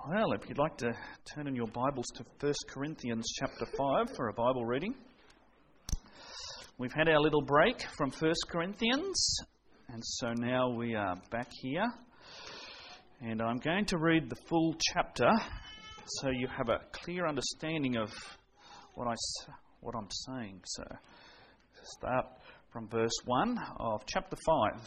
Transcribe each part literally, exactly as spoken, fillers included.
Well, if you'd like to turn in your Bibles to First Corinthians chapter five for a Bible reading. We've had our little break from First Corinthians, and so now we are back here. And I'm going to read the full chapter so you have a clear understanding of what, I, what I'm saying. So, start from verse one of chapter five.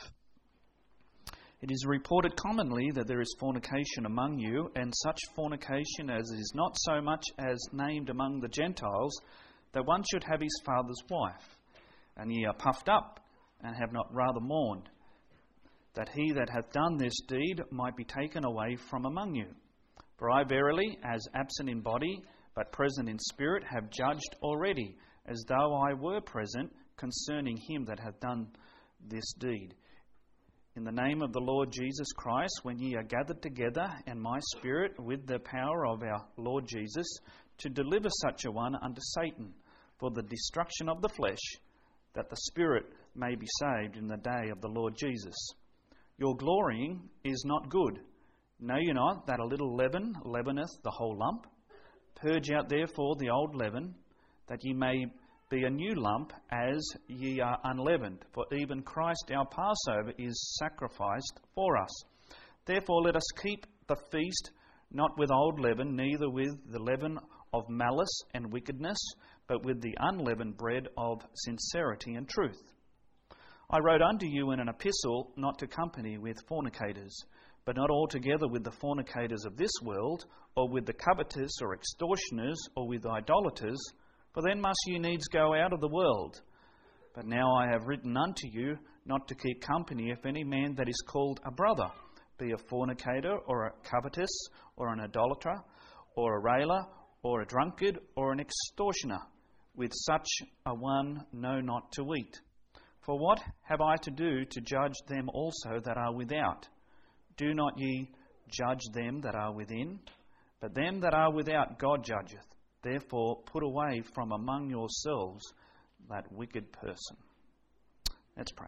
It is reported commonly that there is fornication among you, and such fornication as is not so much as named among the Gentiles, that one should have his father's wife. And ye are puffed up, and have not rather mourned, that he that hath done this deed might be taken away from among you. For I verily, as absent in body, but present in spirit, have judged already, as though I were present, concerning him that hath done this deed. In the name of the Lord Jesus Christ, when ye are gathered together, and my spirit with the power of our Lord Jesus, to deliver such a one unto Satan, for the destruction of the flesh, that the spirit may be saved in the day of the Lord Jesus. Your glorying is not good. Know ye not that a little leaven leaveneth the whole lump? Purge out therefore the old leaven, that ye may be a new lump, as ye are unleavened. For even Christ our Passover is sacrificed for us. Therefore let us keep the feast not with old leaven, neither with the leaven of malice and wickedness, but with the unleavened bread of sincerity and truth. I wrote unto you in an epistle not to company with fornicators, but not altogether with the fornicators of this world, or with the covetous or extortioners, or with idolaters, for then must you needs go out of the world. But now I have written unto you not to keep company if any man that is called a brother be a fornicator, or a covetous, or an idolater, or a railer, or a drunkard, or an extortioner. With such a one know not to eat. For what have I to do to judge them also that are without? Do not ye judge them that are within? But them that are without God judgeth. Therefore, put away from among yourselves that wicked person. Let's pray.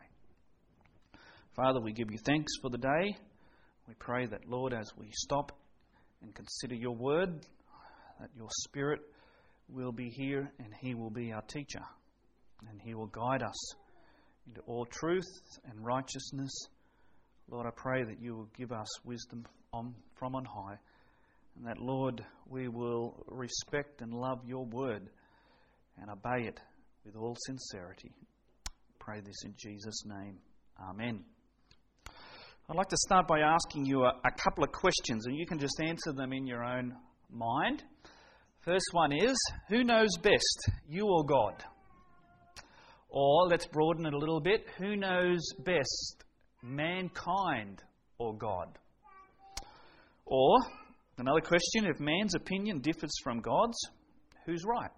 Father, we give you thanks for the day. We pray that, Lord, as we stop and consider your word, that your Spirit will be here and he will be our teacher. And he will guide us into all truth and righteousness. Lord, I pray that you will give us wisdom on, from on high. And that, Lord, we will respect and love your word and obey it with all sincerity. Pray this in Jesus' name. Amen. I'd like to start by asking you a, a couple of questions, and you can just answer them in your own mind. First one is, who knows best, you or God? Or, let's broaden it a little bit, who knows best, mankind or God? Or, another question, if man's opinion differs from God's, who's right?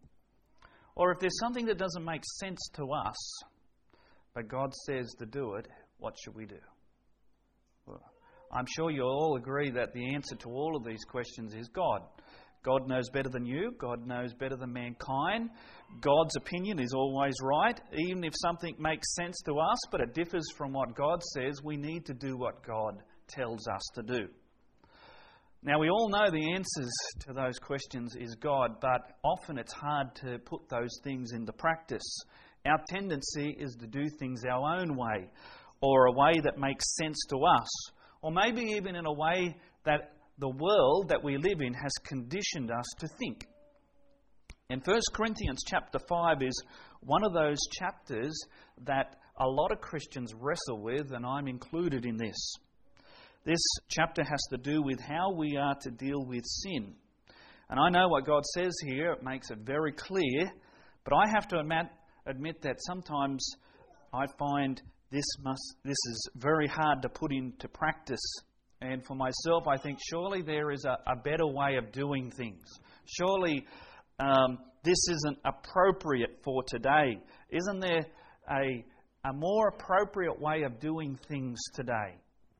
Or if there's something that doesn't make sense to us, but God says to do it, what should we do? Well, I'm sure you'll all agree that the answer to all of these questions is God. God knows better than you. God knows better than mankind. God's opinion is always right. Even if something makes sense to us, but it differs from what God says, we need to do what God tells us to do. Now, we all know the answers to those questions is God, but often it's hard to put those things into practice. Our tendency is to do things our own way, or a way that makes sense to us, or maybe even in a way that the world that we live in has conditioned us to think. And First Corinthians chapter five is one of those chapters that a lot of Christians wrestle with, and I'm included in this. This chapter has to do with how we are to deal with sin. And I know what God says here, it makes it very clear, but I have to admit, admit that sometimes I find this must this is very hard to put into practice. And for myself, I think surely there is a, a better way of doing things. Surely um, this isn't appropriate for today. Isn't there a, a more appropriate way of doing things today?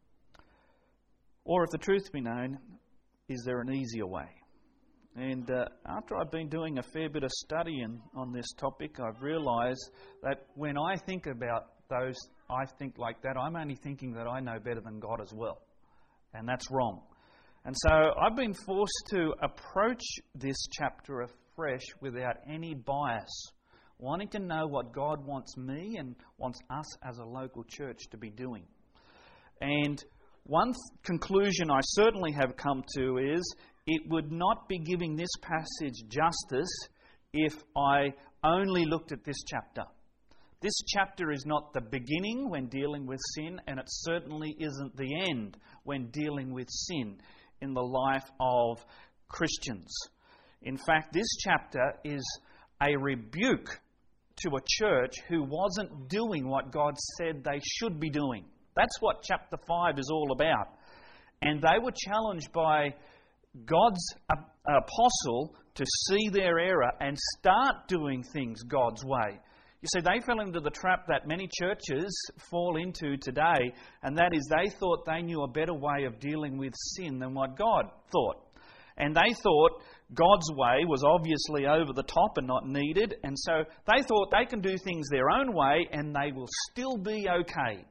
Or if the truth be known, is there an easier way? And uh, after I've been doing a fair bit of studying on this topic, I've realised that when I think about those, I think like that, I'm only thinking that I know better than God as well. And that's wrong. And so I've been forced to approach this chapter afresh without any bias, wanting to know what God wants me and wants us as a local church to be doing. And one th- conclusion I certainly have come to is it would not be giving this passage justice if I only looked at this chapter. This chapter is not the beginning when dealing with sin, and it certainly isn't the end when dealing with sin in the life of Christians. In fact, this chapter is a rebuke to a church who wasn't doing what God said they should be doing. That's what chapter five is all about. And they were challenged by God's apostle to see their error and start doing things God's way. You see, they fell into the trap that many churches fall into today, and that is they thought they knew a better way of dealing with sin than what God thought. And they thought God's way was obviously over the top and not needed, and so they thought they can do things their own way and they will still be okay.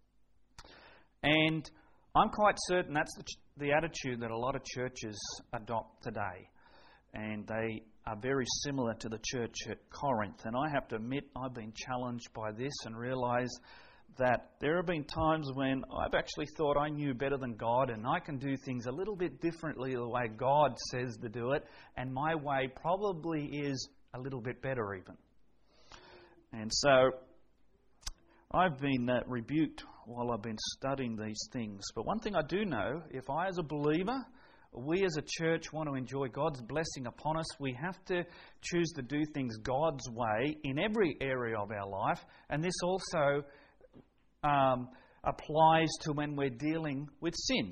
And I'm quite certain that's the, the attitude that a lot of churches adopt today. And they are very similar to the church at Corinth. And I have to admit, I've been challenged by this and realise that there have been times when I've actually thought I knew better than God and I can do things a little bit differently the way God says to do it, and my way probably is a little bit better even. And so I've been uh, rebuked while I've been studying these things. But one thing I do know, if I as a believer, we as a church want to enjoy God's blessing upon us, we have to choose to do things God's way in every area of our life. And this also um, applies to when we're dealing with sin.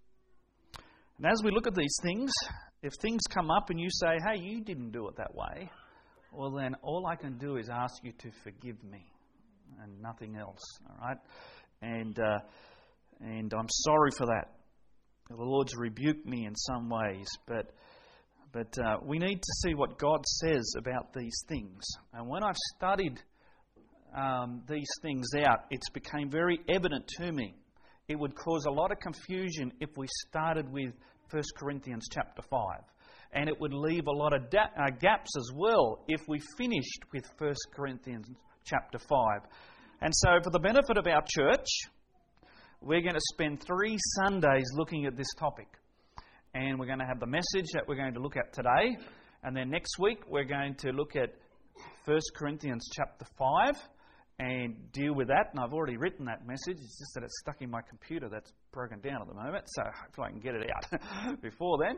And as we look at these things, if things come up and you say, hey, you didn't do it that way, well then all I can do is ask you to forgive me and nothing else. All right? And, uh, and I'm sorry for that. The Lord's rebuked me in some ways, but but uh, we need to see what God says about these things. And when I've studied um, these things out, it's become very evident to me. It would cause a lot of confusion if we started with First Corinthians chapter five. And it would leave a lot of da- uh, gaps as well if we finished with First Corinthians chapter five. And so for the benefit of our church, we're going to spend three Sundays looking at this topic. And we're going to have the message that we're going to look at today. And then next week we're going to look at First Corinthians chapter five and deal with that. And I've already written that message. It's just that it's stuck in my computer that's broken down at the moment. So hopefully I can get it out before then.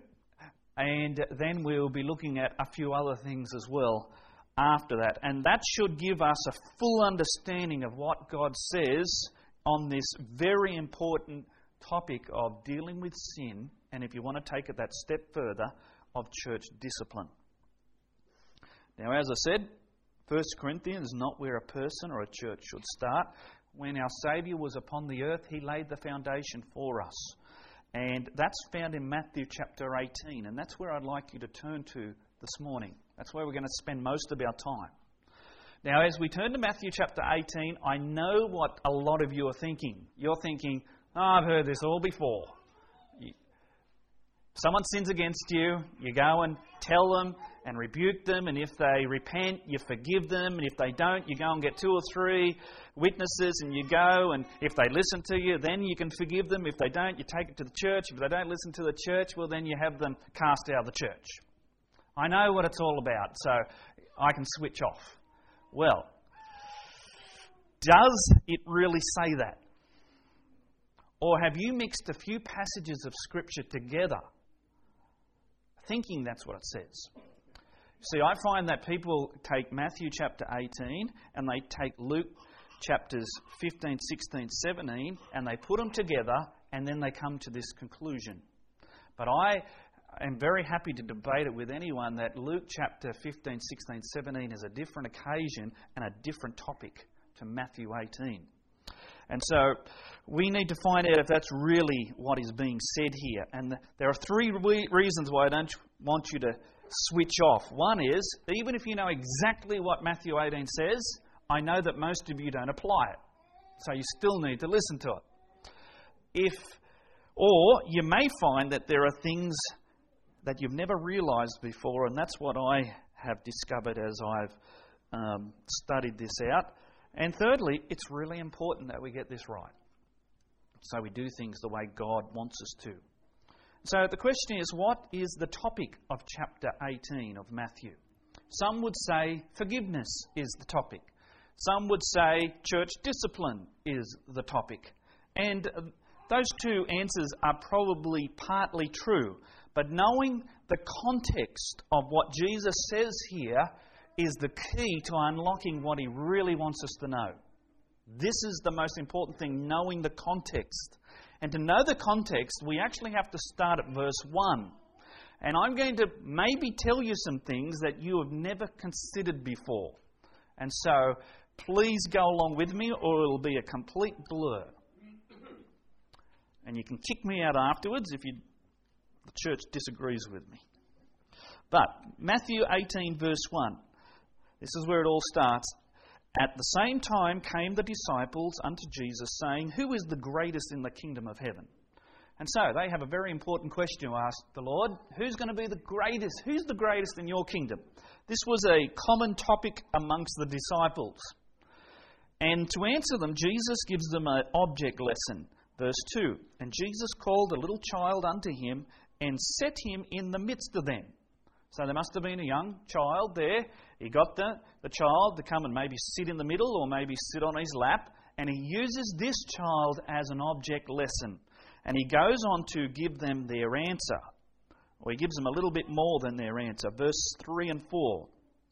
And then we'll be looking at a few other things as well after that. And that should give us a full understanding of what God says on this very important topic of dealing with sin, and if you want to take it that step further, of church discipline. Now, as I said, First Corinthians is not where a person or a church should start. When our Saviour was upon the earth, He laid the foundation for us. And that's found in Matthew chapter eighteen, and that's where I'd like you to turn to this morning. That's where we're going to spend most of our time. Now, as we turn to Matthew chapter eighteen, I know what a lot of you are thinking. You're thinking, oh, I've heard this all before. You, someone sins against you, you go and tell them and rebuke them, and if they repent, you forgive them, and if they don't, you go and get two or three witnesses and you go, and if they listen to you, then you can forgive them. If they don't, you take it to the church. If they don't listen to the church, well, then you have them cast out of the church. I know what it's all about, so I can switch off. Well, does it really say that? Or have you mixed a few passages of Scripture together, thinking that's what it says? See, I find that people take Matthew chapter eighteen and they take Luke chapters fifteen, sixteen, seventeen and they put them together and then they come to this conclusion. But I I'm very happy to debate it with anyone that Luke chapter fifteen, sixteen, seventeen is a different occasion and a different topic to Matthew eighteen. And so we need to find out if that's really what is being said here. And there are three re- reasons why I don't want you to switch off. One is, even if you know exactly what Matthew eighteen says, I know that most of you don't apply it. So you still need to listen to it. If Or you may find that there are things that you've never realised before, and that's what I have discovered as I've um, studied this out. And thirdly, it's really important that we get this right, so we do things the way God wants us to. So the question is, what is the topic of chapter eighteen of Matthew? Some would say forgiveness is the topic. Some would say church discipline is the topic. And those two answers are probably partly true. But knowing the context of what Jesus says here is the key to unlocking what he really wants us to know. This is the most important thing, knowing the context. And to know the context, we actually have to start at verse one. And I'm going to maybe tell you some things that you have never considered before. And so, please go along with me or it'll be a complete blur. And you can kick me out afterwards if you, the church disagrees with me. But Matthew eighteen verse one, this is where it all starts. At the same time came the disciples unto Jesus, saying, Who is the greatest in the kingdom of heaven? And so they have a very important question to ask the Lord. Who's going to be the greatest? Who's the greatest in your kingdom? This was a common topic amongst the disciples. And to answer them, Jesus gives them an object lesson. Verse two, And Jesus called a little child unto him, and set him in the midst of them. So there must have been a young child there. He got the, the child to come and maybe sit in the middle or maybe sit on his lap. And he uses this child as an object lesson. And he goes on to give them their answer. Or he gives them a little bit more than their answer. Verse three and four.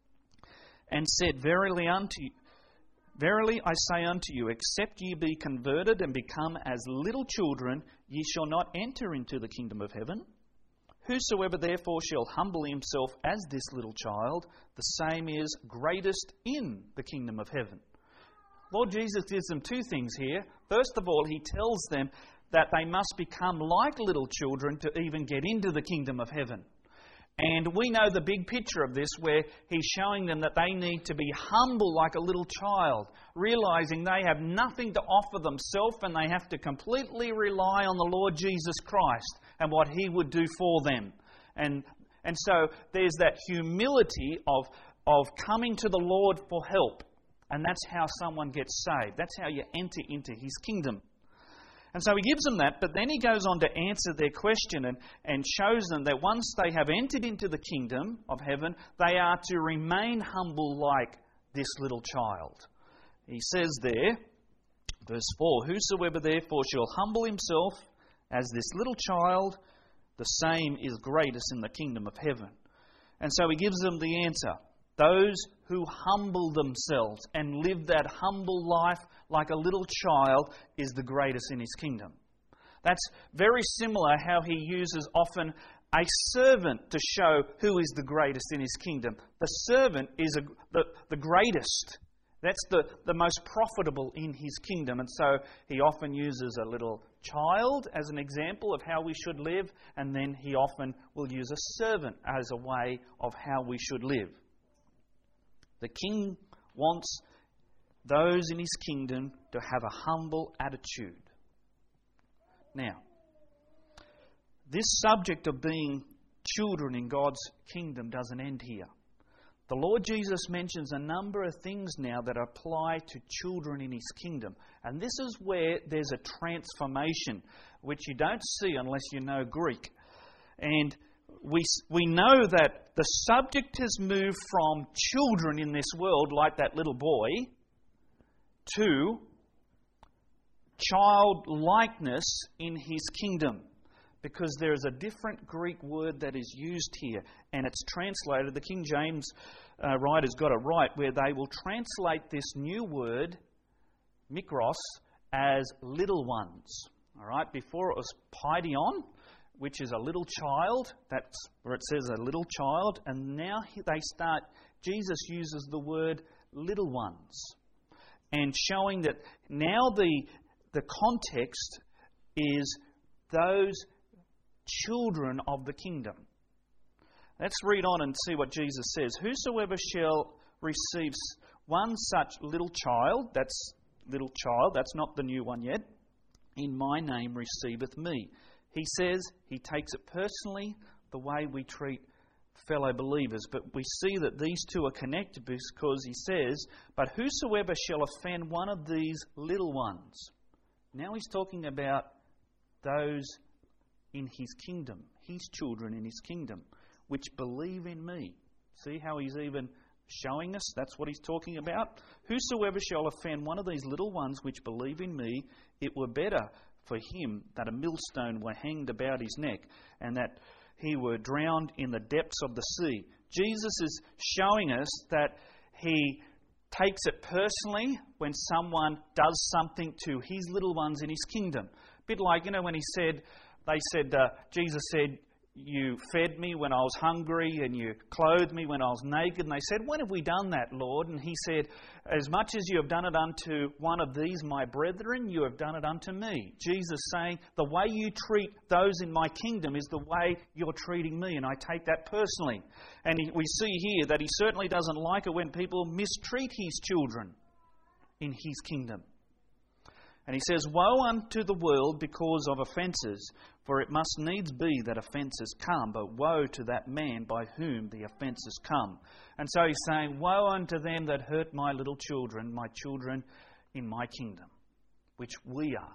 And said, Verily unto you, Verily I say unto you, except ye be converted and become as little children, ye shall not enter into the kingdom of heaven. Whosoever therefore shall humble himself as this little child, the same is greatest in the kingdom of heaven. Lord Jesus gives them two things here. First of all, he tells them that they must become like little children to even get into the kingdom of heaven. And we know the big picture of this, where he's showing them that they need to be humble like a little child, realizing they have nothing to offer themselves and they have to completely rely on the Lord Jesus Christ and what he would do for them. And and so there's that humility of, of coming to the Lord for help. And that's how someone gets saved. That's how you enter into his kingdom. And so he gives them that, but then he goes on to answer their question and, and shows them that once they have entered into the kingdom of heaven, they are to remain humble like this little child. He says there, verse four, Whosoever therefore shall humble himself as this little child, the same is greatest in the kingdom of heaven. And so he gives them the answer. Those who humble themselves and live that humble life like a little child is the greatest in his kingdom. That's very similar how he uses often a servant to show who is the greatest in his kingdom. The servant is a, the, the greatest. That's the, the most profitable in his kingdom. And so he often uses a little child as an example of how we should live, and then he often will use a servant as a way of how we should live. The king wants those in his kingdom to have a humble attitude. Now, this subject of being children in God's kingdom doesn't end here. The Lord Jesus mentions a number of things now that apply to children in his kingdom. And this is where there's a transformation, which you don't see unless you know Greek. And We we know that the subject has moved from children in this world, like that little boy, to childlikeness in his kingdom. Because there is a different Greek word that is used here, and it's translated, the King James uh, writer's got it right, where they will translate this new word, mikros, as little ones. All right, before it was paidion, which is a little child. That's where it says a little child. And now they start, Jesus uses the word little ones. And showing that now the, the context is those children of the kingdom. Let's read on and see what Jesus says. Whosoever shall receive one such little child, that's little child, that's not the new one yet, in my name receiveth me. he says he takes it personally, the way we treat fellow believers. But we see that these two are connected because he says, but whosoever shall offend one of these little ones. Now he's talking about those in his kingdom, his children in his kingdom, which believe in me. See how he's even showing us that's what he's talking about? Whosoever shall offend one of these little ones which believe in me, it were better for him that a millstone were hanged about his neck, and that he were drowned in the depths of the sea. Jesus is showing us that he takes it personally when someone does something to his little ones in his kingdom. A bit like, you know, when he said, they said, uh, Jesus said, you fed me when I was hungry and you clothed me when I was naked. And they said, when have we done that, Lord? And he said, as much as you have done it unto one of these, my brethren, you have done it unto me. Jesus saying, the way you treat those in my kingdom is the way you're treating me. And I take that personally. And he, we see here that he certainly doesn't like it when people mistreat his children in his kingdom. And he says, woe unto the world because of offences, for it must needs be that offences come, but woe to that man by whom the offences come. And so he's saying, woe unto them that hurt my little children, my children in my kingdom, which we are.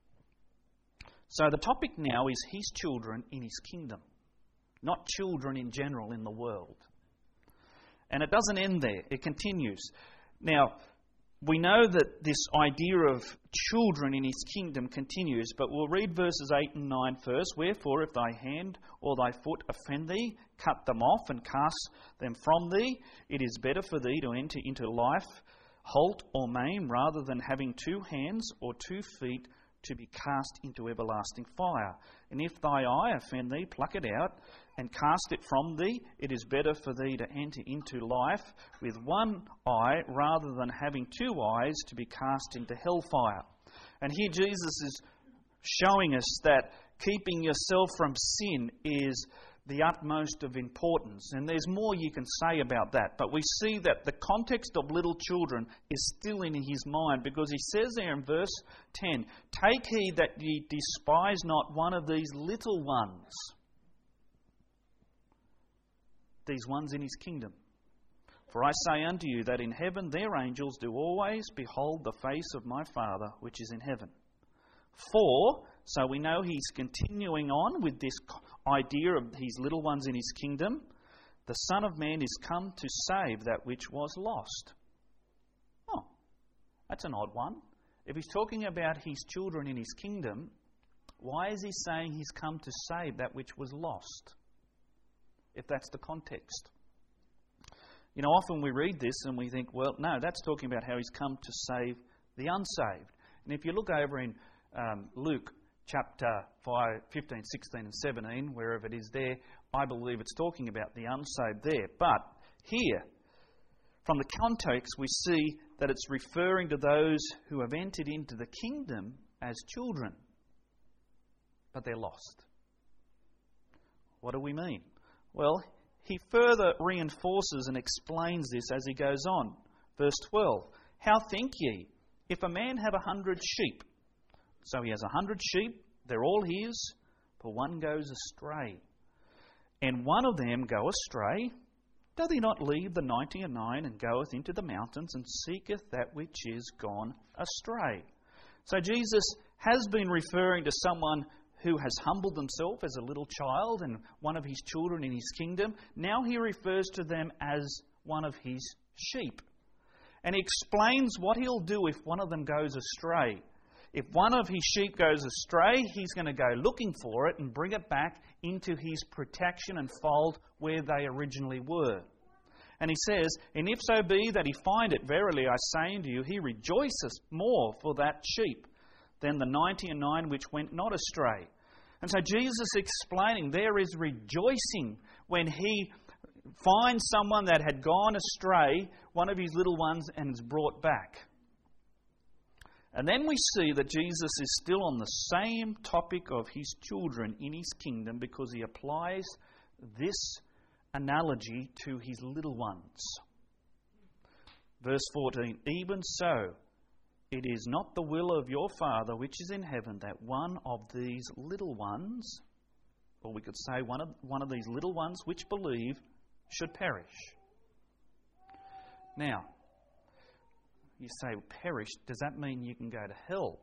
So the topic now is his children in his kingdom, not children in general in the world. And it doesn't end there, it continues. Now, we know that this idea of children in his kingdom continues, but we'll read verses eight and nine first. Wherefore, if thy hand or thy foot offend thee, cut them off and cast them from thee. It is better for thee to enter into life halt or maim, rather than having two hands or two feet to be cast into everlasting fire. And if thy eye offend thee, pluck it out and cast it from thee. It is better for thee to enter into life with one eye, rather than having two eyes to be cast into hellfire. And here Jesus is showing us that keeping yourself from sin is the utmost of importance. And there's more you can say about that. But we see that the context of little children is still in his mind, because he says there in verse ten, take heed that ye despise not one of these little ones. These ones in his kingdom. For I say unto you that in heaven their angels do always behold the face of my Father which is in heaven. For, so we know he's continuing on with this idea of his little ones in his kingdom. The Son of Man is come to save that which was lost. Oh, that's an odd one. If he's talking about his children in his kingdom, why is he saying he's come to save that which was lost? If that's the context. You know, often we read this and we think, well, no, that's talking about how he's come to save the unsaved. And if you look over in um, Luke chapter five, fifteen, sixteen and seventeen, wherever it is there, I believe it's talking about the unsaved there. But here, from the context, we see that it's referring to those who have entered into the kingdom as children, but they're lost. What do we mean? Well, he further reinforces and explains this as he goes on. Verse twelve, how think ye, if a man have a hundred sheep? So he has a hundred sheep, they're all his, but one goes astray. And one of them go astray, doth he not leave the ninety and nine, and goeth into the mountains, and seeketh that which is gone astray? So Jesus has been referring to someone who has humbled himself as a little child and one of his children in his kingdom. Now he refers to them as one of his sheep. And he explains what he'll do if one of them goes astray. If one of his sheep goes astray, he's going to go looking for it and bring it back into his protection and fold where they originally were. And he says, and if so be that he find it, verily I say unto you, he rejoiceth more for that sheep than the ninety and nine which went not astray. And so Jesus explaining there is rejoicing when he finds someone that had gone astray, one of his little ones, and is brought back. And then we see that Jesus is still on the same topic of his children in his kingdom, because he applies this analogy to his little ones. Verse fourteen, even so, it is not the will of your Father which is in heaven that one of these little ones, or we could say one of, one of these little ones which believe, should perish. Now, you say, perish, does that mean you can go to hell?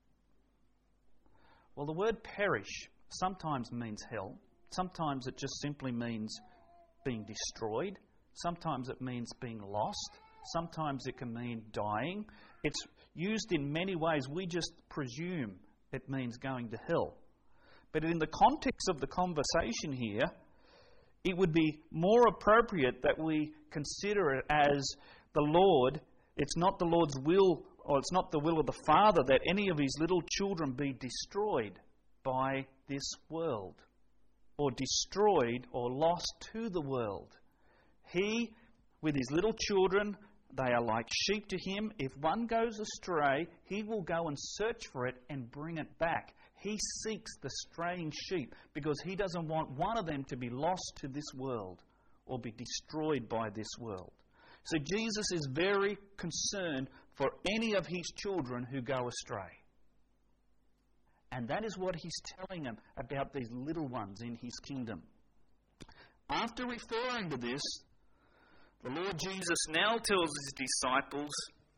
Well, the word perish sometimes means hell. Sometimes it just simply means being destroyed. Sometimes it means being lost. Sometimes it can mean dying. It's used in many ways. We just presume it means going to hell. But in the context of the conversation here, it would be more appropriate that we consider it as the Lord. It's not the Lord's will, or it's not the will of the Father that any of His little children be destroyed by this world, or destroyed or lost to the world. He, with His little children, they are like sheep to Him. If one goes astray, He will go and search for it and bring it back. He seeks the straying sheep because He doesn't want one of them to be lost to this world or be destroyed by this world. So Jesus is very concerned for any of His children who go astray. And that is what He's telling them about these little ones in His kingdom. After referring to this, the Lord Jesus now tells His disciples,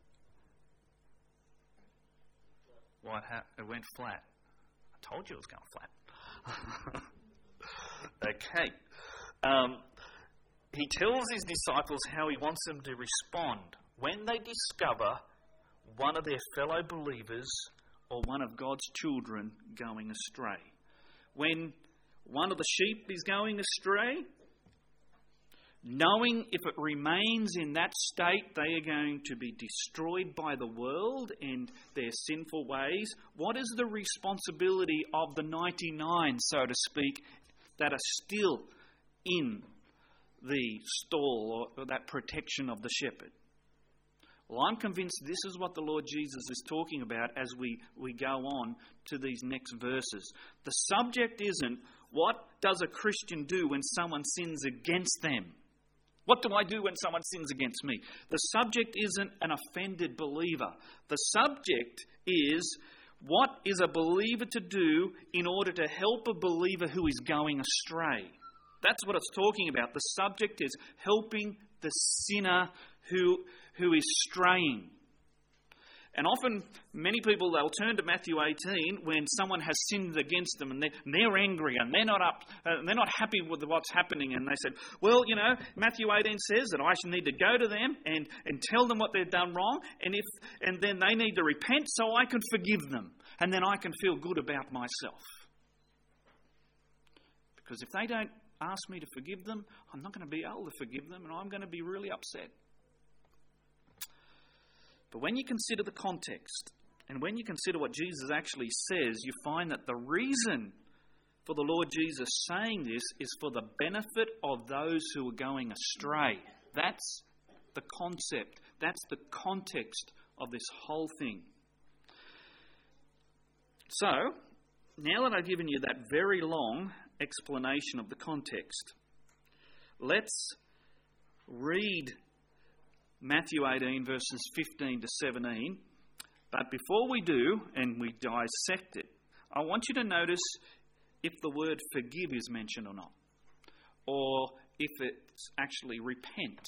what happened? It went flat. I told you it was going flat. Okay. Um, he tells His disciples how He wants them to respond when they discover one of their fellow believers or one of God's children going astray. When one of the sheep is going astray, knowing if it remains in that state, they are going to be destroyed by the world and their sinful ways. What is the responsibility of the ninety-nine, so to speak, that are still in the stall or that protection of the shepherd? Well, I'm convinced this is what the Lord Jesus is talking about as we, we go on to these next verses. The subject isn't, what does a Christian do when someone sins against them? What do I do when someone sins against me? The subject isn't an offended believer. The subject is, what is a believer to do in order to help a believer who is going astray? That's what it's talking about. The subject is helping the sinner who, who is straying. And often, many people, they'll turn to Matthew eighteen when someone has sinned against them and they're, and they're angry and they're not up, uh, they're not happy with what's happening. And they said, well, you know, Matthew eighteen says that I should need to go to them and, and tell them what they've done wrong. And if and then they need to repent so I can forgive them. And then I can feel good about myself. Because if they don't ask me to forgive them, I'm not going to be able to forgive them and I'm going to be really upset. But when you consider the context, and when you consider what Jesus actually says, you find that the reason for the Lord Jesus saying this is for the benefit of those who are going astray. That's the concept. That's the context of this whole thing. So, now that I've given you that very long explanation of the context, let's read Matthew eighteen, verses fifteen to seventeen. But before we do, and we dissect it, I want you to notice if the word forgive is mentioned or not, or if it's actually repent.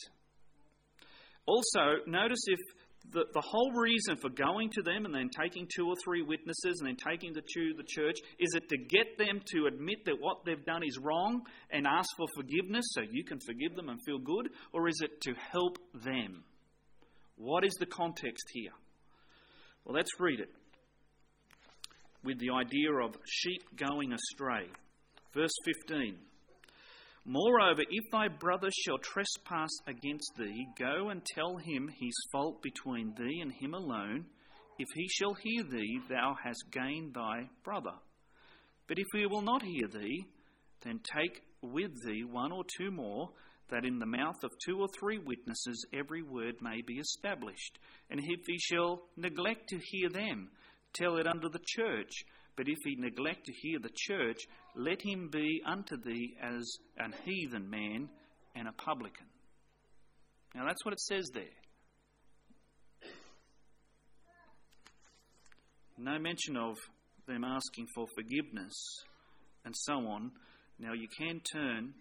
Also, notice if the, the whole reason for going to them and then taking two or three witnesses and then taking them to the church, is it to get them to admit that what they've done is wrong and ask for forgiveness so you can forgive them and feel good? Or is it to help them? What is the context here? Well, let's read it with the idea of sheep going astray. Verse fifteen. Moreover, if thy brother shall trespass against thee, go and tell him his fault between thee and him alone. If he shall hear thee, thou hast gained thy brother. But if he will not hear thee, then take with thee one or two more, that in the mouth of two or three witnesses every word may be established. And if he shall neglect to hear them, tell it unto the church. But if he neglect to hear the church, let him be unto thee as an heathen man and a publican. Now that's what it says there. No mention of them asking for forgiveness and so on. Now you can turn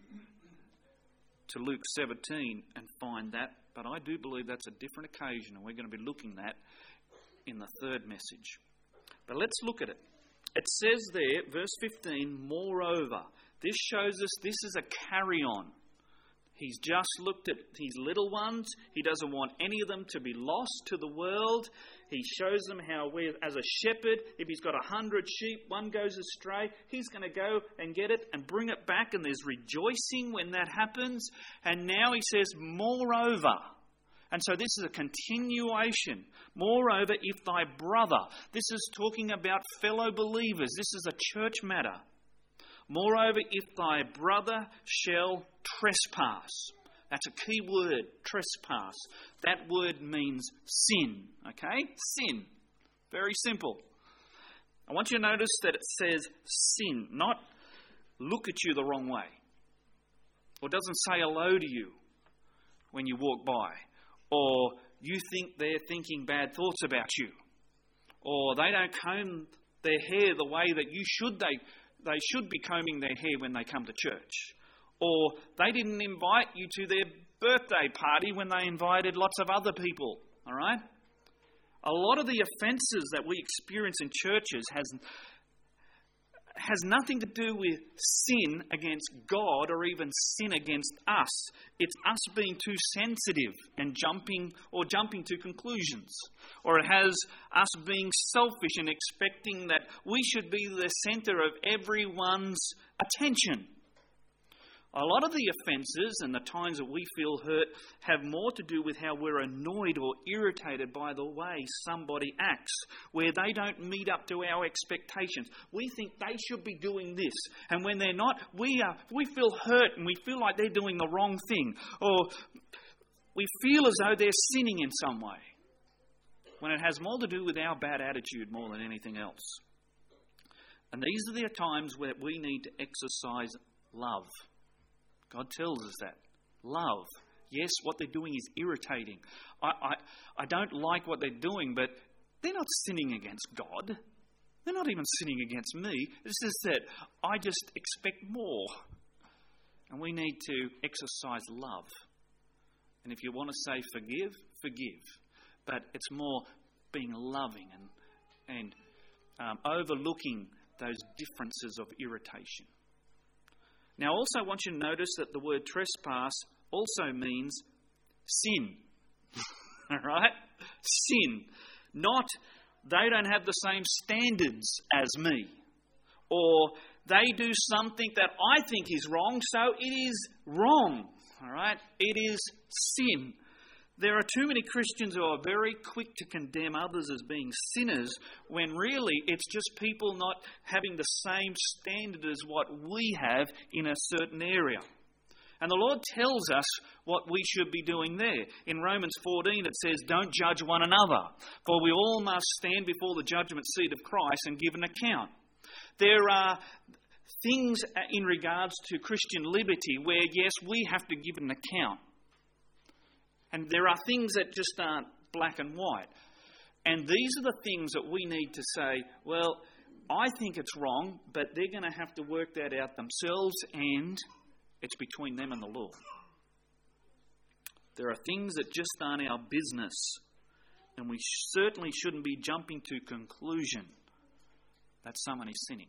to Luke seventeen and find that, but I do believe that's a different occasion, and we're going to be looking at that in the third message. But let's look at it. It says there, verse fifteen, moreover. This shows us this is a carry-on. He's just looked at his little ones. He doesn't want any of them to be lost to the world. He shows them how, we're, as a shepherd, if he's got a hundred sheep, one goes astray, he's going to go and get it and bring it back, and there's rejoicing when that happens. And now he says, moreover. And so this is a continuation. Moreover, if thy brother, this is talking about fellow believers. This is a church matter. Moreover, if thy brother shall trespass. That's a key word, trespass. That word means sin, okay? Sin. Very simple. I want you to notice that it says sin, not look at you the wrong way. Or doesn't say hello to you when you walk by. Or you think they're thinking bad thoughts about you. Or they don't comb their hair the way that you should. They They should be combing their hair when they come to church. Or they didn't invite you to their birthday party when they invited lots of other people. All right? A lot of the offences that we experience in churches has, has nothing to do with sin against God or even sin against us. It's us being too sensitive and jumping or jumping to conclusions. Or it has us being selfish and expecting that we should be the centre of everyone's attention. A lot of the offences and the times that we feel hurt have more to do with how we're annoyed or irritated by the way somebody acts, where they don't meet up to our expectations. We think they should be doing this, and when they're not, we are, we feel hurt and we feel like they're doing the wrong thing, or we feel as though they're sinning in some way, when it has more to do with our bad attitude more than anything else. And these are the times where we need to exercise love. God tells us that. Love. Yes, what they're doing is irritating. I, I, I don't like what they're doing, but they're not sinning against God. They're not even sinning against me. It's just that I just expect more. And we need to exercise love. And if you want to say forgive, forgive. But it's more being loving and, and um, overlooking those differences of irritation. Now, also I want you to notice that the word trespass also means sin. All right? Sin. Not, they don't have the same standards as me. Or they do something that I think is wrong, so it is wrong. All right? It is sin. There are too many Christians who are very quick to condemn others as being sinners, when really it's just people not having the same standard as what we have in a certain area. And the Lord tells us what we should be doing there. In Romans fourteen it says, don't judge one another, for we all must stand before the judgment seat of Christ and give an account. There are things in regards to Christian liberty where, yes, we have to give an account. And there are things that just aren't black and white. And these are the things that we need to say, well, I think it's wrong, but they're going to have to work that out themselves, and it's between them and the Lord. There are things that just aren't our business, and we certainly shouldn't be jumping to conclusion that someone is sinning.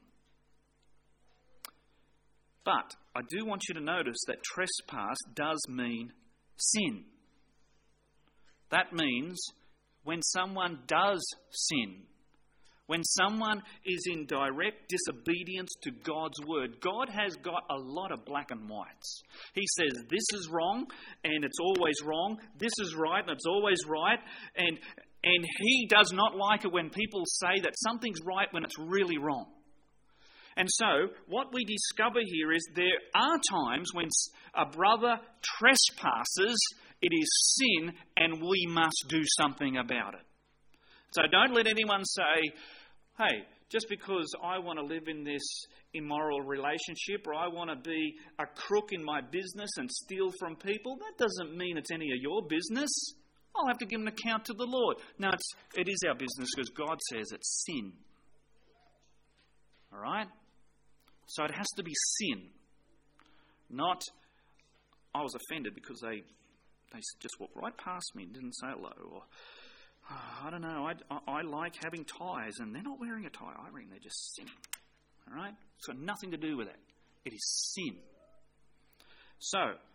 But I do want you to notice that trespass does mean sin. That means when someone does sin, when someone is in direct disobedience to God's word, God has got a lot of black and whites. He says this is wrong and it's always wrong. This is right and it's always right. And, and he does not like it when people say that something's right when it's really wrong. And so what we discover here is there are times when a brother trespasses. It is sin, and we must do something about it. So don't let anyone say, hey, just because I want to live in this immoral relationship, or I want to be a crook in my business and steal from people, that doesn't mean it's any of your business. I'll have to give an account to the Lord. No, it's, it is our business because God says it's sin. All right? So it has to be sin. Not, I was offended because they they just walked right past me and didn't say hello. Or, oh, I don't know, I, I, I like having ties and they're not wearing a tie. I reckon they're just sinning. All right? It's got nothing to do with it. It is sin. So,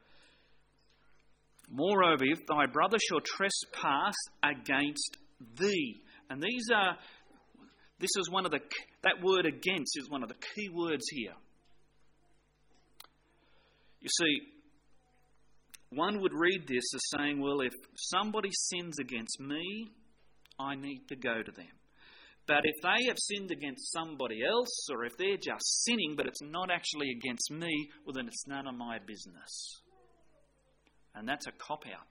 moreover, if thy brother shall trespass against thee. And these are, this is one of the, that word against is one of the key words here. You see, one would read this as saying, well, if somebody sins against me, I need to go to them. But if they have sinned against somebody else, or if they're just sinning, but it's not actually against me, well, then it's none of my business. And that's a cop-out.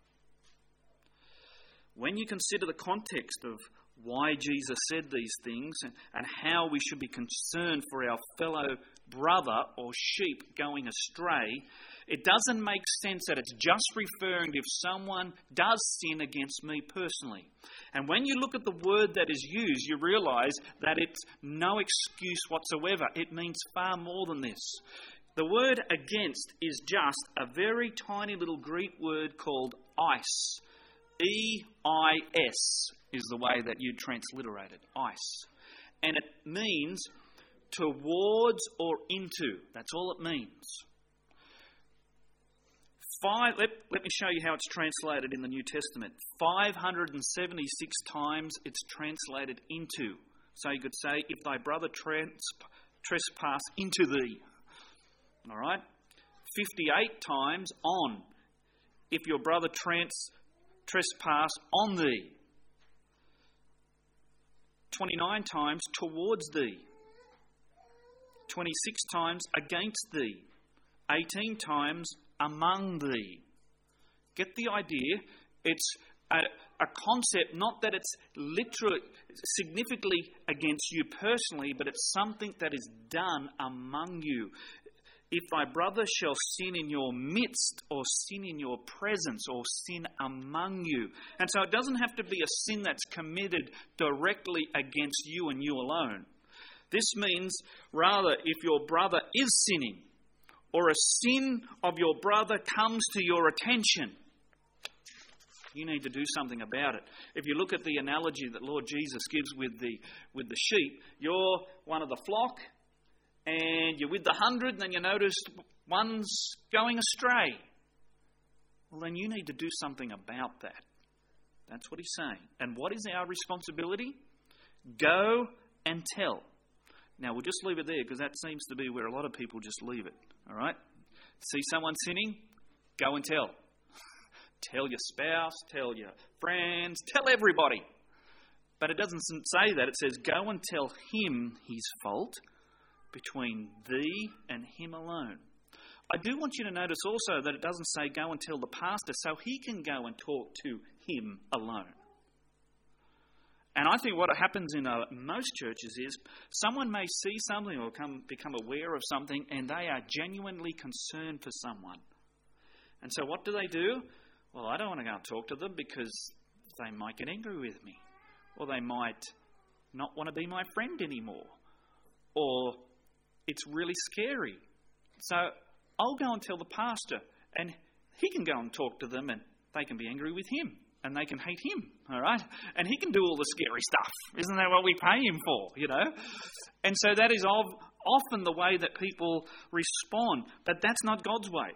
When you consider the context of why Jesus said these things and, and how we should be concerned for our fellow brother or sheep going astray, it doesn't make sense that it's just referring to if someone does sin against me personally. And when you look at the word that is used, you realise that it's no excuse whatsoever. It means far more than this. The word against is just a very tiny little Greek word called eis. E I S is the way that you transliterate it, eis. And it means towards or into. That's all it means. Five, let, let me show you how it's translated in the New Testament. five hundred seventy-six times it's translated into. So you could say, if thy brother trans, trespass into thee. All right? fifty-eight times on. If your brother trans, trespass on thee. twenty-nine times towards thee. twenty-six times against thee. eighteen times among thee. Get the idea? It's a, a concept, not that it's literally, significantly against you personally, but it's something that is done among you. If thy brother shall sin in your midst, or sin in your presence, or sin among you. And so it doesn't have to be a sin that's committed directly against you and you alone. This means, rather, if your brother is sinning, or a sin of your brother comes to your attention, you need to do something about it. If you look at the analogy that Lord Jesus gives with the with the sheep, you're one of the flock, and you're with the hundred, and then you notice one's going astray. Well, then you need to do something about that. That's what he's saying. And what is our responsibility? Go and tell. Now, we'll just leave it there because that seems to be where a lot of people just leave it. All right? See someone sinning? Go and tell. Tell your spouse, tell your friends, tell everybody. But it doesn't say that. It says, go and tell him his fault between thee and him alone. I do want you to notice also that it doesn't say go and tell the pastor so he can go and talk to him alone. And I think what happens in uh, most churches is someone may see something or come, become aware of something and they are genuinely concerned for someone. And so what do they do? Well, I don't want to go and talk to them because they might get angry with me. Or they might not want to be my friend anymore. Or it's really scary. So I'll go and tell the pastor and he can go and talk to them and they can be angry with him. And they can hate him, all right? And he can do all the scary stuff. Isn't that what we pay him for, you know? And so that is often the way that people respond. But that's not God's way.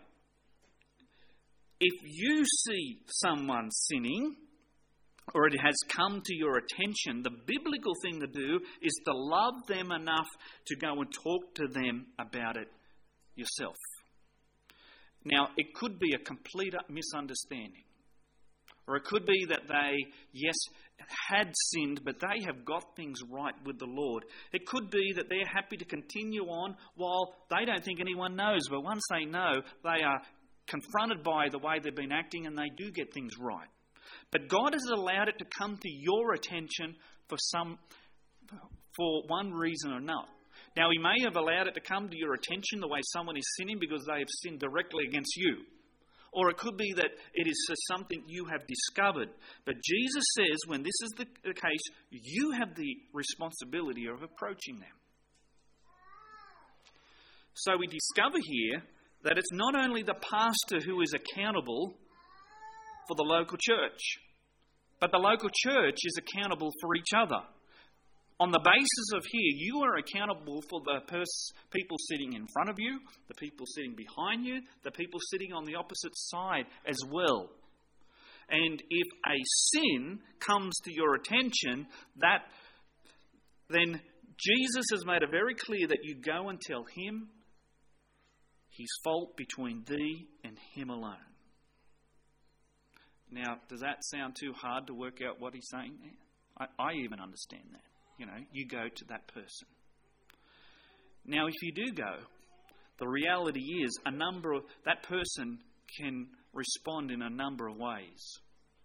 If you see someone sinning, or it has come to your attention, the biblical thing to do is to love them enough to go and talk to them about it yourself. Now, it could be a complete misunderstanding. Or it could be that they, yes, had sinned, but they have got things right with the Lord. It could be that they're happy to continue on while they don't think anyone knows. But once they know, they are confronted by the way they've been acting and they do get things right. But God has allowed it to come to your attention for some, for one reason or another. Now, He may have allowed it to come to your attention the way someone is sinning because they have sinned directly against you. Or it could be that it is something you have discovered. But Jesus says when this is the, the case, you have the responsibility of approaching them. So we discover here that it's not only the pastor who is accountable for the local church, but the local church is accountable for each other. On the basis of here, you are accountable for the pers- people sitting in front of you, the people sitting behind you, the people sitting on the opposite side as well. And if a sin comes to your attention, that then Jesus has made it very clear that you go and tell him his fault between thee and him alone. Now, does that sound too hard to work out what he's saying there? I, I even understand that. You know, you go to that person. Now, if you do go, the reality is a number of that person can respond in a number of ways.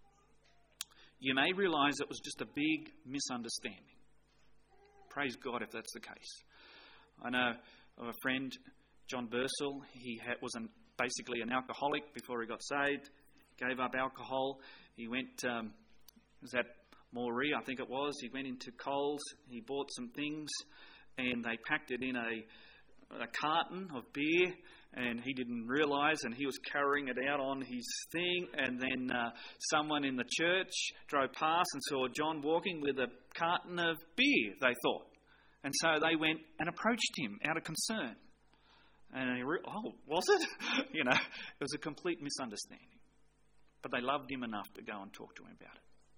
You may realise it was just a big misunderstanding. Praise God if that's the case. I know of a friend, John Bursell. He had, was an, basically an alcoholic before he got saved. Gave up alcohol. He went, um, was at Moree, I think it was. He went into Coles. He bought some things, and they packed it in a, a carton of beer, and he didn't realise, and he was carrying it out on his thing, and then uh, someone in the church drove past and saw John walking with a carton of beer, they thought. And so they went and approached him out of concern. And he re- oh, was it? You know, it was a complete misunderstanding. But they loved him enough to go and talk to him about it.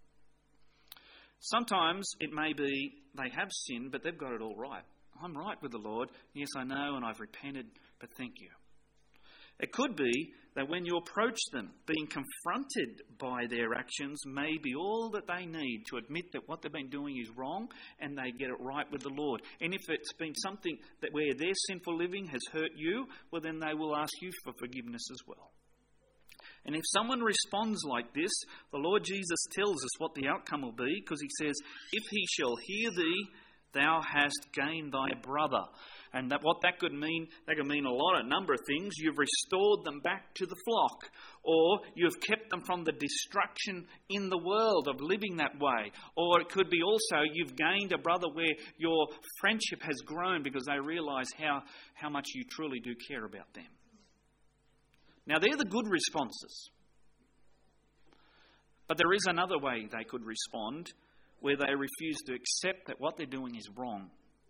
Sometimes it may be they have sinned, but they've got it all right. I'm right with the Lord. Yes, I know, and I've repented, but thank you. It could be that when you approach them, being confronted by their actions may be all that they need to admit that what they've been doing is wrong, and they get it right with the Lord. And if it's been something that where their sinful living has hurt you, well, then they will ask you for forgiveness as well. And if someone responds like this, the Lord Jesus tells us what the outcome will be, because he says, if he shall hear thee, thou hast gained thy brother. And that what that could mean, that could mean a lot, a number of things. You've restored them back to the flock, or you've kept them from the destruction in the world of living that way. Or it could be also you've gained a brother where your friendship has grown because they realise how, how much you truly do care about them. Now, they're the good responses. But there is another way they could respond where they refuse to accept that what they're doing is wrong,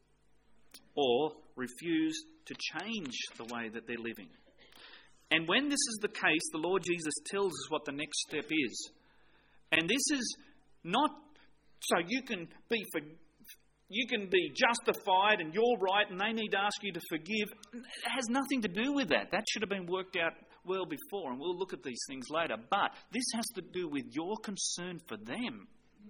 or refuse to change the way that they're living. And when this is the case, the Lord Jesus tells us what the next step is. And this is not so you can be for, you can be justified and you're right and they need to ask you to forgive. It has nothing to do with that. That should have been worked out well before, and we'll look at these things later. But this has to do with your concern for them.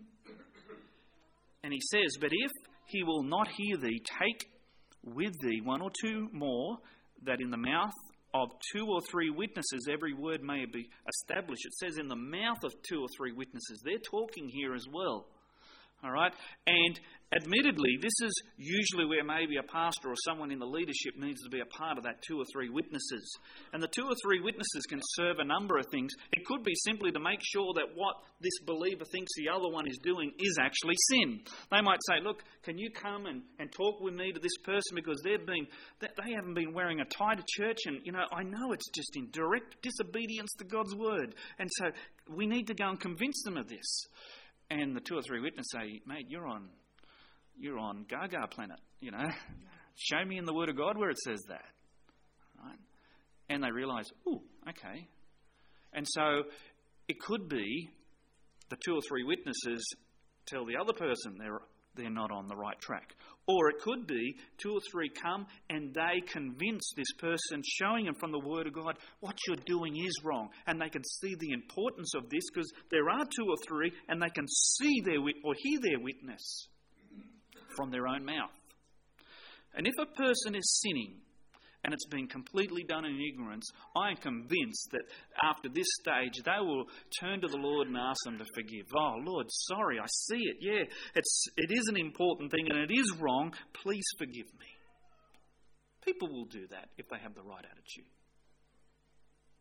And he says, but if he will not hear thee, take with thee one or two more, that in the mouth of two or three witnesses every word may be established. It says in the mouth of two or three witnesses. They're talking here as well. All right? And admittedly, this is usually where maybe a pastor or someone in the leadership needs to be a part of that two or three witnesses. And the two or three witnesses can serve a number of things. It could be simply to make sure that what this believer thinks the other one is doing is actually sin. They might say, look, can you come and, and talk with me to this person because they've been, they haven't been wearing a tie to church, and, you know, I know it's just in direct disobedience to God's word. And so we need to go and convince them of this. And the two or three witnesses say, mate, you're on you're on Gaga planet, you know. Show me in the Word of God where it says that. Right? And they realise, ooh, okay. And so it could be the two or three witnesses tell the other person they're they're not on the right track. Or it could be two or three come and they convince this person, showing them from the Word of God, what you're doing is wrong. And they can see the importance of this because there are two or three and they can see their or hear their witness from their own mouth. And if a person is sinning and it's been completely done in ignorance, I am convinced that after this stage they will turn to the Lord and ask them to forgive. Oh, Lord, sorry, I see it. Yeah, it's it is an important thing and it is wrong. Please forgive me. People will do that if they have the right attitude.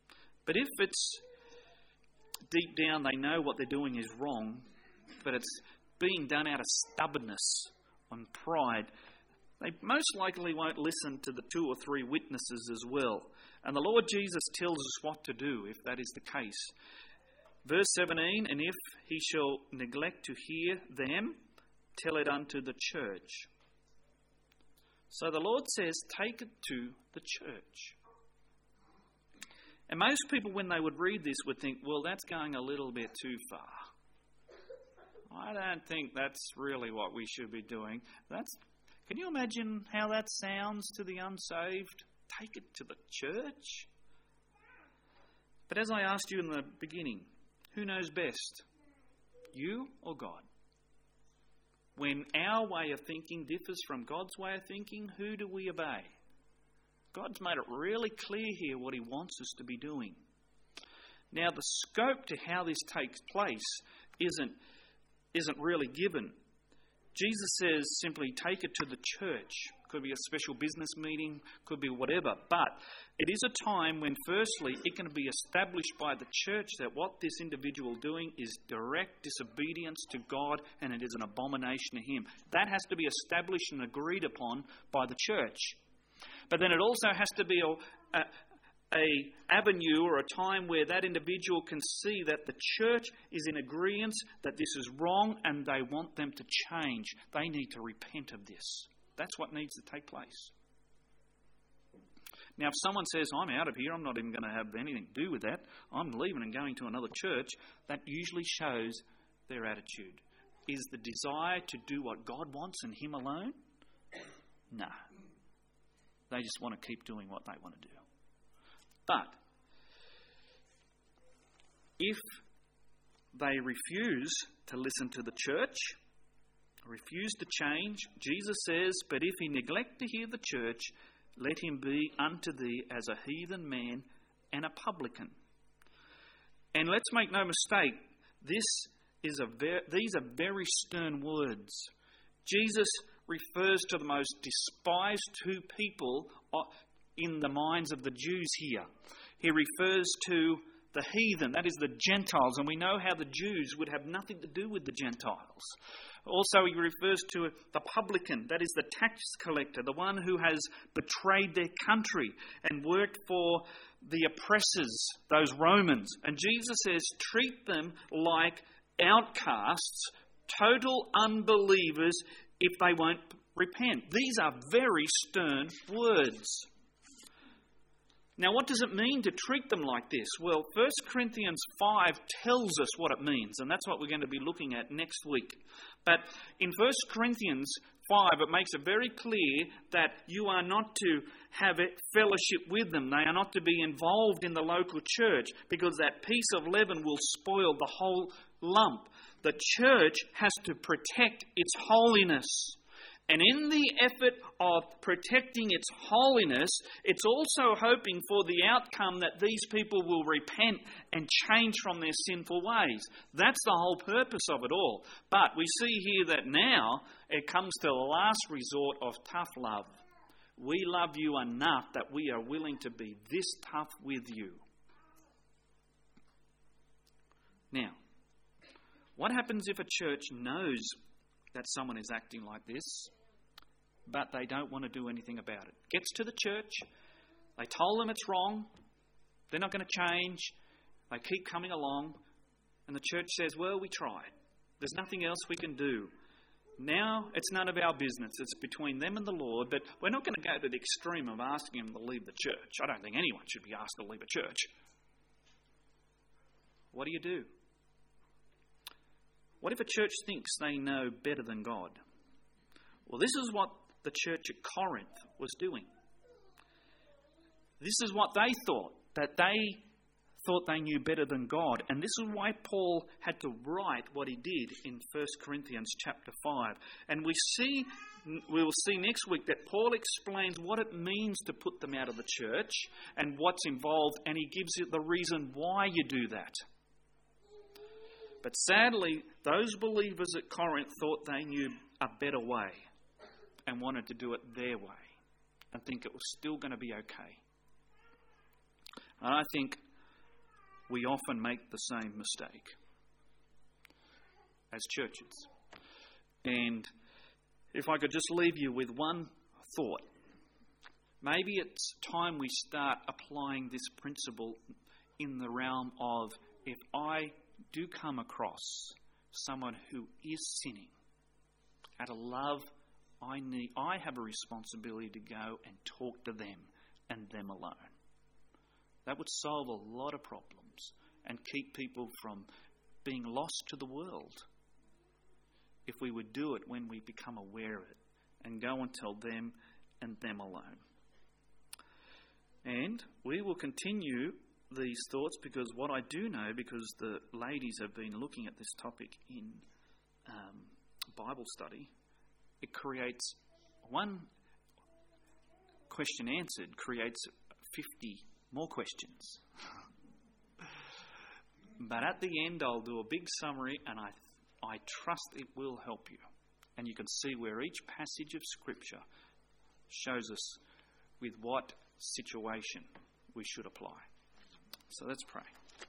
But if it's deep down they know what they're doing is wrong, but it's being done out of stubbornness and pride, they most likely won't listen to the two or three witnesses as well. And the Lord Jesus tells us what to do if that is the case. Verse seventeen, and if he shall neglect to hear them, tell it unto the church. So the Lord says, take it to the church. And most people, when they would read this, would think, well, that's going a little bit too far. I don't think that's really what we should be doing. That's, can you imagine how that sounds to the unsaved? Take it to the church? But as I asked you in the beginning, who knows best? You or God? When our way of thinking differs from God's way of thinking, who do we obey? God's made it really clear here what he wants us to be doing. Now, the scope to how this takes place isn't, isn't really given. Jesus says simply take it to the church. Could be a special business meeting, could be whatever. But it is a time when, firstly, it can be established by the church that what this individual doing is direct disobedience to God and it is an abomination to him. That has to be established and agreed upon by the church. But then it also has to be a, a, a avenue or a time where that individual can see that the church is in agreement that this is wrong and they want them to change. They need to repent of this. That's what needs to take place. Now, if someone says, I'm out of here, I'm not even going to have anything to do with that, I'm leaving and going to another church, that usually shows their attitude. Is the desire to do what God wants and him alone? No. They just want to keep doing what they want to do. But if they refuse to listen to the church, refuse to change, Jesus says, but if he neglect to hear the church, let him be unto thee as a heathen man and a publican. And let's make no mistake, this is a ver- these are very stern words. Jesus refers to the most despised two people in the minds of the Jews here. He refers to the heathen, that is the Gentiles, and we know how the Jews would have nothing to do with the Gentiles. Also, he refers to the publican, that is the tax collector, the one who has betrayed their country and worked for the oppressors, those Romans. And Jesus says, treat them like outcasts, total unbelievers, if they won't repent. These are very stern words. Now, what does it mean to treat them like this? Well, First Corinthians five tells us what it means, and that's what we're going to be looking at next week. But in First Corinthians five, it makes it very clear that you are not to have fellowship with them. They are not to be involved in the local church, because that piece of leaven will spoil the whole lump. The church has to protect its holiness. And in the effort of protecting its holiness, it's also hoping for the outcome that these people will repent and change from their sinful ways. That's the whole purpose of it all. But we see here that now it comes to the last resort of tough love. We love you enough that we are willing to be this tough with you. Now, what happens if a church knows that someone is acting like this, but they don't want to do anything about it? Gets to the church, they told them it's wrong, they're not going to change, they keep coming along, and the church says, well, we tried. There's nothing else we can do. Now it's none of our business. It's between them and the Lord, but we're not going to go to the extreme of asking them to leave the church. I don't think anyone should be asked to leave a church. What do you do? What if a church thinks they know better than God? Well, this is what the church at Corinth was doing. This is what they thought, that they thought they knew better than God. And this is why Paul had to write what he did in First Corinthians chapter five. And we see, we will see next week that Paul explains what it means to put them out of the church and what's involved, and he gives you the reason why you do that. But sadly, those believers at Corinth thought they knew a better way and wanted to do it their way and think it was still going to be okay. And I think we often make the same mistake as churches. And if I could just leave you with one thought, maybe it's time we start applying this principle in the realm of, if I do come across someone who is sinning, out of love, I need, I have a responsibility to go and talk to them and them alone. That would solve a lot of problems and keep people from being lost to the world, if we would do it when we become aware of it and go and tell them and them alone. And we will continue these thoughts, because what I do know, because the ladies have been looking at this topic in um, Bible study, it creates one question answered, creates fifty more questions. But at the end, I'll do a big summary, and I I trust it will help you. And you can see where each passage of Scripture shows us with what situation we should apply. So let's pray.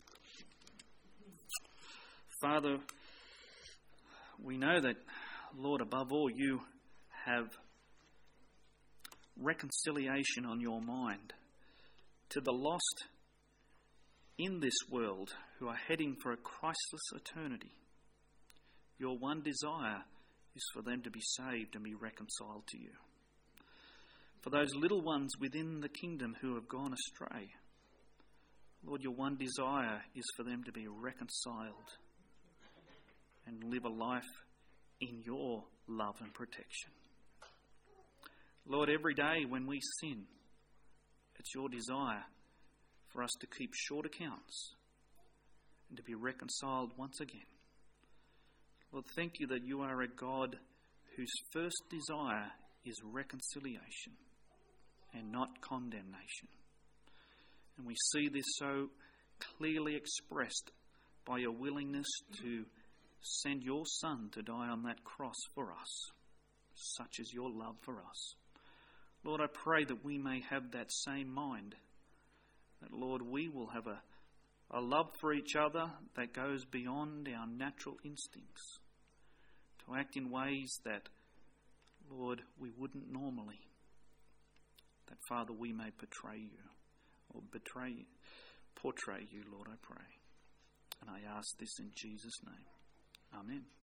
Father, we know that, Lord, above all, you have reconciliation on your mind to the lost in this world who are heading for a Christless eternity. Your one desire is for them to be saved and be reconciled to you. For those little ones within the kingdom who have gone astray, Lord, your one desire is for them to be reconciled and live a life in your love and protection. Lord, every day when we sin, it's your desire for us to keep short accounts and to be reconciled once again. Lord, thank you that you are a God whose first desire is reconciliation and not condemnation. And we see this so clearly expressed by your willingness to send your Son to die on that cross for us. Such is your love for us. Lord, I pray that we may have that same mind. That, Lord, we will have a, a love for each other that goes beyond our natural instincts. To act in ways that, Lord, we wouldn't normally. That, Father, we may portray you. Or betray you, portray you, Lord, I pray. And I ask this in Jesus' name. Amen.